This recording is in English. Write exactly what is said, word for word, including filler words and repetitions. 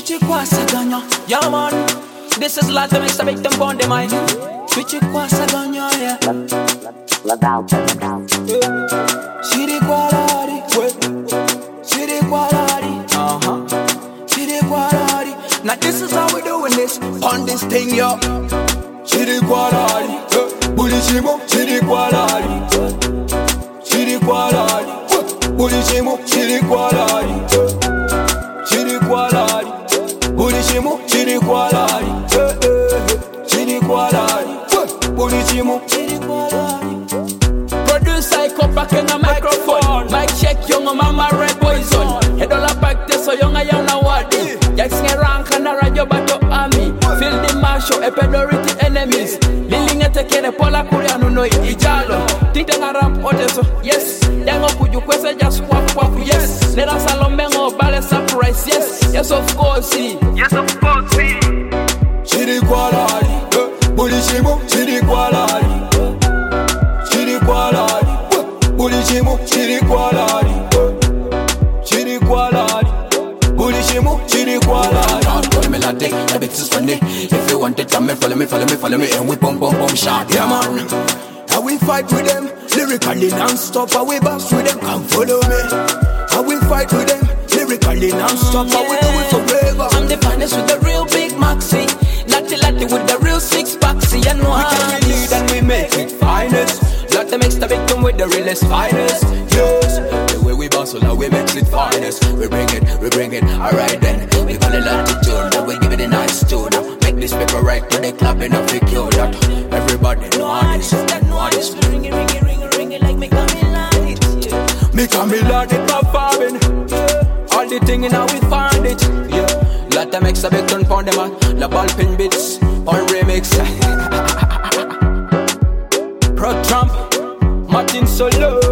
Switchy kwasa ganya, yeah man. This is like the mix, I make them on the mic. Switchy kwasa ganya, yeah. Shiri quality, shiri quality, uh huh. Shiri quality. Now this is how we doing this on this thing, yo. Shiri quality, bulishimo, shiri quality, shiri quality, bulishimo, shiri quality, shiri quality. Bulishimo, chiri quality, chiri quality, bulishimo, chiri quality. Produce psycho packing a microphone. Mic check, young mama red poison. Head all up back there so young I am now what it. Jackson rank and a radio battle army. Feel the marshal, a pedority enemies. Liling at a kere pola koreano no ijalo. Think they are ramp oteso, yes. Dango could you question just walk walk, yes. Let us alone mengo balance surprise, yes. Yes of course, see. Yes of course, see. Chiri quality, bulishimo, chiri quality, chiri quality, bulishimo, chiri quality, chiri quality, bulishimo, chiri quality. Follow me like that, the beats is funny. If you want it, come and follow me, follow me, follow me, and we bum bum bum shot. Yeah man, how we fight with them, lyrically non-stop. How we bounce with them, come follow me. How we fight with them, lyrically non-stop. How we do it forever. I'm the finest with the real big maxi, Natty Latty with the real six packsy. I know how we lead and we make it finest. Lot them extra victim with the realest finest. Yes, the way we bounce, now we make it finest. We bring it, we bring it. Alright then, we call it latitude. Now we give it a nice tune. Make this paper right to the club and we cure that. Everybody know how this, know how this. Ring it, ring it, ring it, ring it like me coming light. Me coming light, it performing. All the thing in how we find it. Yeah, lot them extra victim for them on the ball pin bits on remix. Pro Trump, Martin Solo.